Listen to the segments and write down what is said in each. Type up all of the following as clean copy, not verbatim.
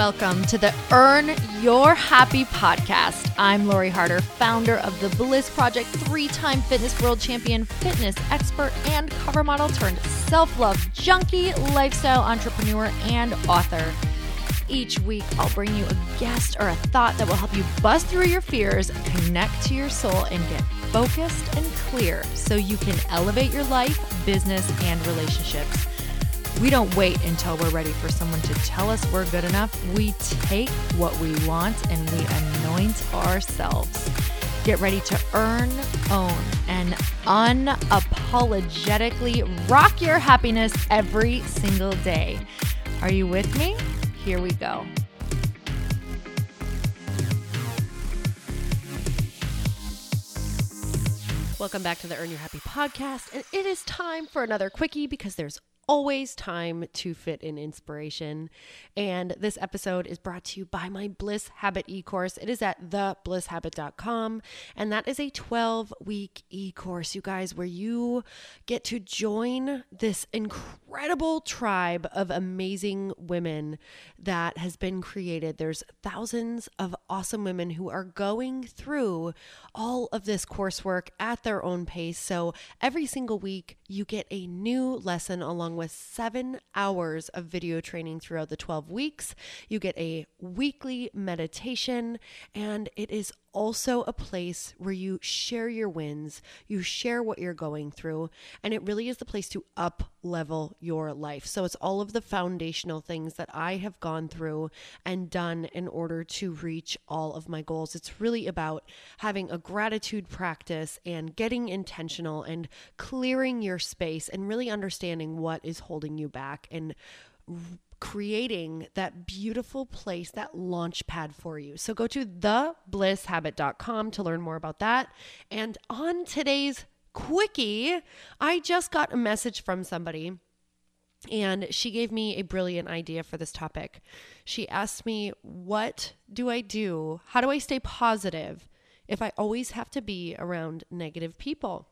Welcome to the Earn Your Happy podcast. I'm Lori Harder, founder of The Bliss Project, 3-time fitness world champion, fitness expert, and cover model turned self-love junkie, lifestyle entrepreneur, and author. Each week, I'll bring you a guest or a thought that will help you bust through your fears, connect to your soul, and get focused and clear so you can elevate your life, business, and relationships. We don't wait until we're ready for someone to tell us we're good enough. We take what we want and we anoint ourselves. Get ready to earn, own, and unapologetically rock your happiness every single day. Are you with me? Here we go. Welcome back to the Earn Your Happy podcast. And it is time for another quickie because there's always time to fit in inspiration. And this episode is brought to you by my Bliss Habit e-course. It is at theblishabit.com. And that is a 12-week e-course, you guys, where you get to join this incredible tribe of amazing women that has been created. There's thousands of awesome women who are going through all of this coursework at their own pace. So every single week, you get a new lesson along with 7 hours of video training throughout the 12 weeks. You get a weekly meditation, and it is also a place where you share your wins, you share what you're going through, and it really is the place to up level your life. So it's all of the foundational things that I have gone through and done in order to reach all of my goals. It's really about having a gratitude practice and getting intentional and clearing your space and really understanding what is holding you back and creating that beautiful place, that launch pad for you. So go to theblishabit.com to learn more about that. And on today's quickie, I just got a message from somebody and she gave me a brilliant idea for this topic. She asked me, what do I do? How do I stay positive if I always have to be around negative people?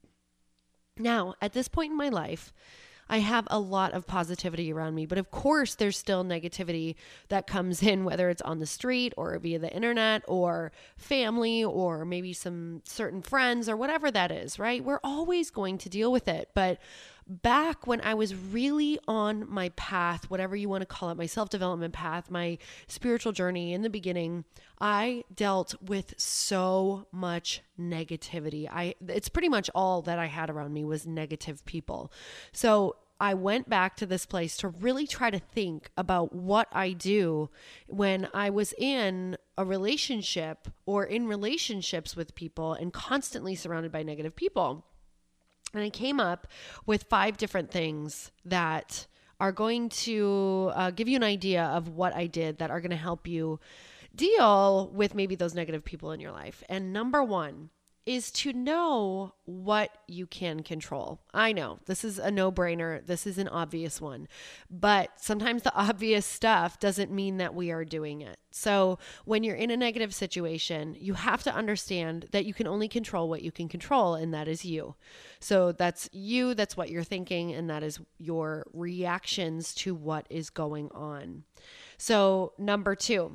Now, at this point in my life, I have a lot of positivity around me, but of course there's still negativity that comes in, whether it's on the street or via the internet or family or maybe some certain friends or whatever that is, right? We're always going to deal with it. But back when I was really on my path, whatever you want to call it, my self-development path, my spiritual journey in the beginning, I dealt with so much negativity. It's pretty much all that I had around me was negative people. So I went back to this place to really try to think about what I do when I was in a relationship or in relationships with people and constantly surrounded by negative people. And I came up with 5 different things that are going to give you an idea of what I did that are going to help you deal with maybe those negative people in your life. And number 1 is to know what you can control. I know this is a no-brainer. This is an obvious one, but sometimes the obvious stuff doesn't mean that we are doing it. So when you're in a negative situation, you have to understand that you can only control what you can control, and that is you. So that's you, that's what you're thinking, and that is your reactions to what is going on. So number 2,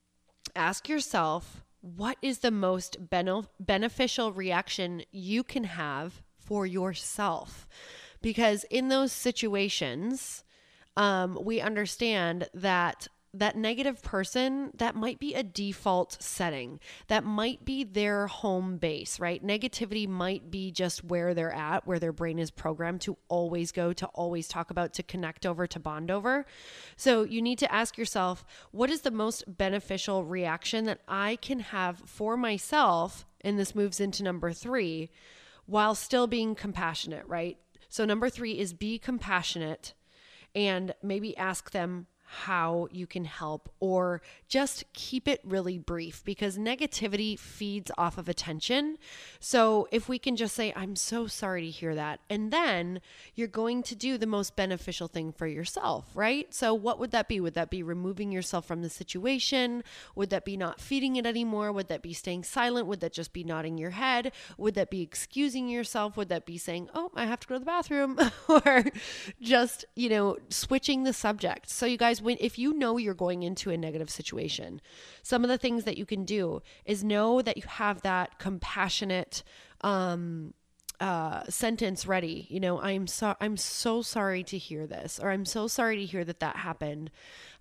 ask yourself, what is the most beneficial reaction you can have for yourself? Because in those situations, we understand that negative person, that might be a default setting. That might be their home base, right? Negativity might be just where they're at, where their brain is programmed to always go, to always talk about, to connect over, to bond over. So you need to ask yourself, what is the most beneficial reaction that I can have for myself? And this moves into number 3, while still being compassionate, right? So number 3 is be compassionate and maybe ask them how you can help, or just keep it really brief, because negativity feeds off of attention. So if we can just say, I'm so sorry to hear that, and then you're going to do the most beneficial thing for yourself, right? So what would that be? Would that be removing yourself from the situation? Would that be not feeding it anymore? Would that be staying silent? Would that just be nodding your head? Would that be excusing yourself? Would that be saying, oh, I have to go to the bathroom? Or just, switching the subject. So you guys, guys, if you know you're going into a negative situation, some of the things that you can do is know that you have that compassionate sentence ready. You know, I'm so sorry to hear this, or I'm so sorry to hear that happened.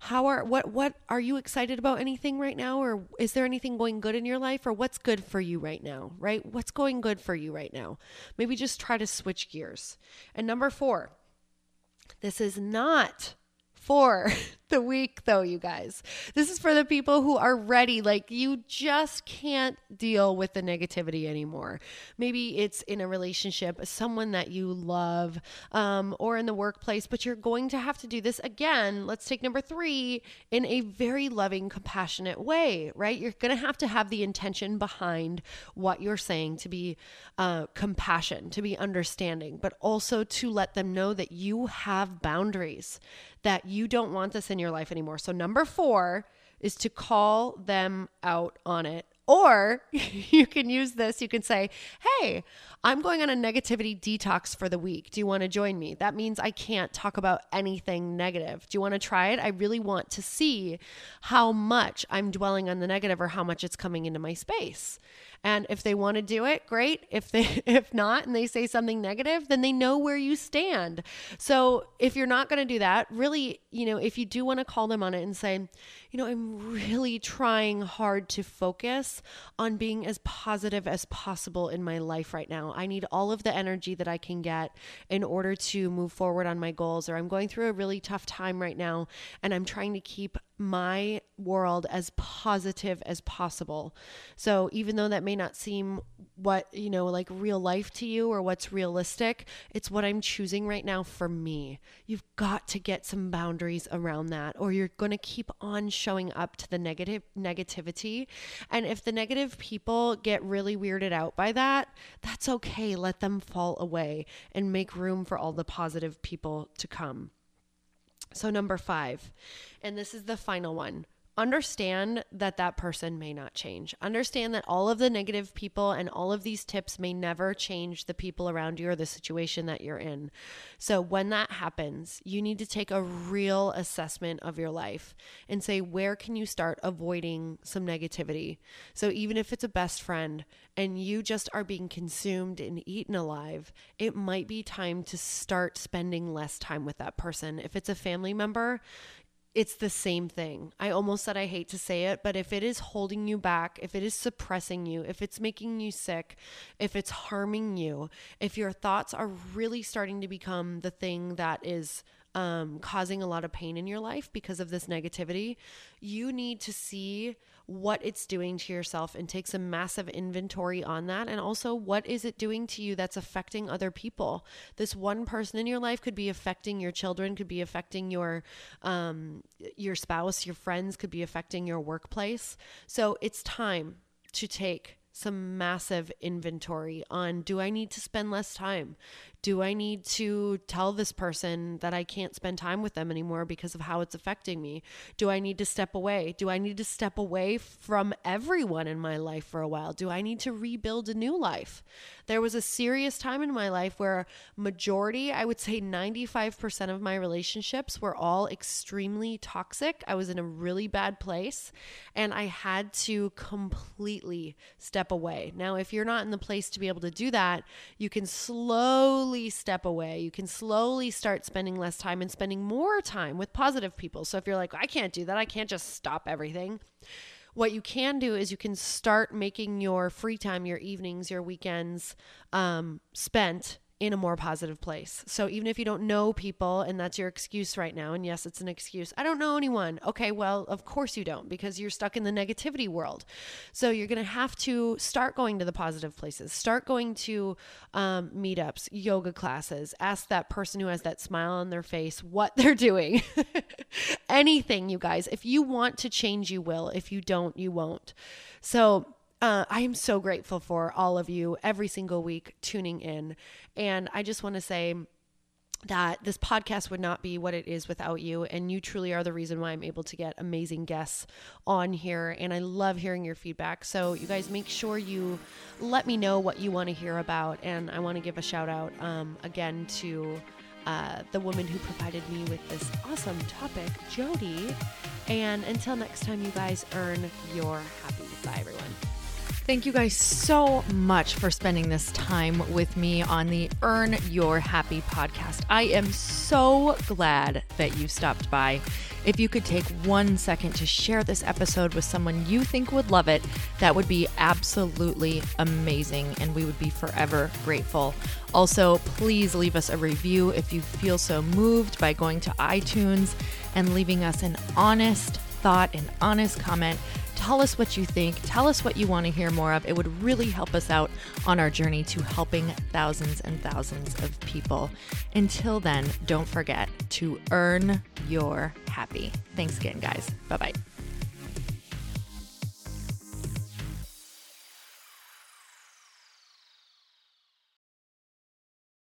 What are you excited about anything right now? Or is there anything going good in your life, or what's good for you right now, right? What's going good for you right now? Maybe just try to switch gears. And number 4, this is not for the weak though, you guys. This is for the people who are ready. Like, you just can't deal with the negativity anymore. Maybe it's in a relationship, someone that you love, or in the workplace, but you're going to have to do this again. Let's take number 3, in a very loving, compassionate way, right? You're going to have the intention behind what you're saying to be compassion, to be understanding, but also to let them know that you have boundaries, that you don't want this in your life anymore. So number 4 is to call them out on it. Or you can use this. You can say, hey, I'm going on a negativity detox for the week. Do you want to join me? That means I can't talk about anything negative. Do you want to try it? I really want to see how much I'm dwelling on the negative, or how much it's coming into my space. And if they want to do it, great. If not, and they say something negative, then they know where you stand. So if you're not going to do that, really, if you do want to call them on it and say, I'm really trying hard to focus on being as positive as possible in my life right now. I need all of the energy that I can get in order to move forward on my goals, or I'm going through a really tough time right now, and I'm trying to keep my world as positive as possible. So even though that may not seem like real life to you, or what's realistic, it's what I'm choosing right now for me. You've got to get some boundaries around that, or you're going to keep on showing up to the negativity. And if the negative people get really weirded out by that, that's okay. Let them fall away and make room for all the positive people to come. So number 5, and this is the final one, understand that person may not change. Understand that all of the negative people and all of these tips may never change the people around you or the situation that you're in. So when that happens, you need to take a real assessment of your life and say, where can you start avoiding some negativity? So even if it's a best friend and you just are being consumed and eaten alive, it might be time to start spending less time with that person. If it's a family member, it's the same thing. I almost said I hate to say it, but if it is holding you back, if it is suppressing you, if it's making you sick, if it's harming you, if your thoughts are really starting to become the thing that is causing a lot of pain in your life because of this negativity, you need to see what it's doing to yourself and take some massive inventory on that. And also, what is it doing to you that's affecting other people? This one person in your life could be affecting your children, could be affecting your spouse, your friends, could be affecting your workplace. So it's time to take some massive inventory on, do I need to spend less time? Do I need to tell this person that I can't spend time with them anymore because of how it's affecting me? Do I need to step away? Do I need to step away from everyone in my life for a while? Do I need to rebuild a new life? There was a serious time in my life where majority, I would say 95% of my relationships were all extremely toxic. I was in a really bad place and I had to completely step away. Now, if you're not in the place to be able to do that, you can slowly step away. You can slowly start spending less time and spending more time with positive people. So if you're like, I can't do that, I can't just stop everything. What you can do is you can start making your free time, your evenings, your weekends spent in a more positive place. So even if you don't know people and that's your excuse right now, and yes, it's an excuse, I don't know anyone. Okay, well, of course you don't, because you're stuck in the negativity world. So you're going to have to start going to the positive places, start going to meetups, yoga classes, ask that person who has that smile on their face what they're doing. Anything, you guys. If you want to change, you will. If you don't, you won't. So I am so grateful for all of you every single week tuning in. And I just want to say that this podcast would not be what it is without you. And you truly are the reason why I'm able to get amazing guests on here. And I love hearing your feedback. So you guys make sure you let me know what you want to hear about. And I want to give a shout out again to the woman who provided me with this awesome topic, Jody. And until next time, you guys, earn your happy. Bye, everyone. Thank you guys so much for spending this time with me on the Earn Your Happy podcast. I am so glad that you stopped by. If you could take 1 second to share this episode with someone you think would love it, that would be absolutely amazing, and we would be forever grateful. Also, please leave us a review if you feel so moved by going to iTunes and leaving us an honest thought, an honest comment. Tell us what you think. Tell us what you want to hear more of. It would really help us out on our journey to helping thousands and thousands of people. Until then, don't forget to earn your happy. Thanks again, guys. Bye-bye.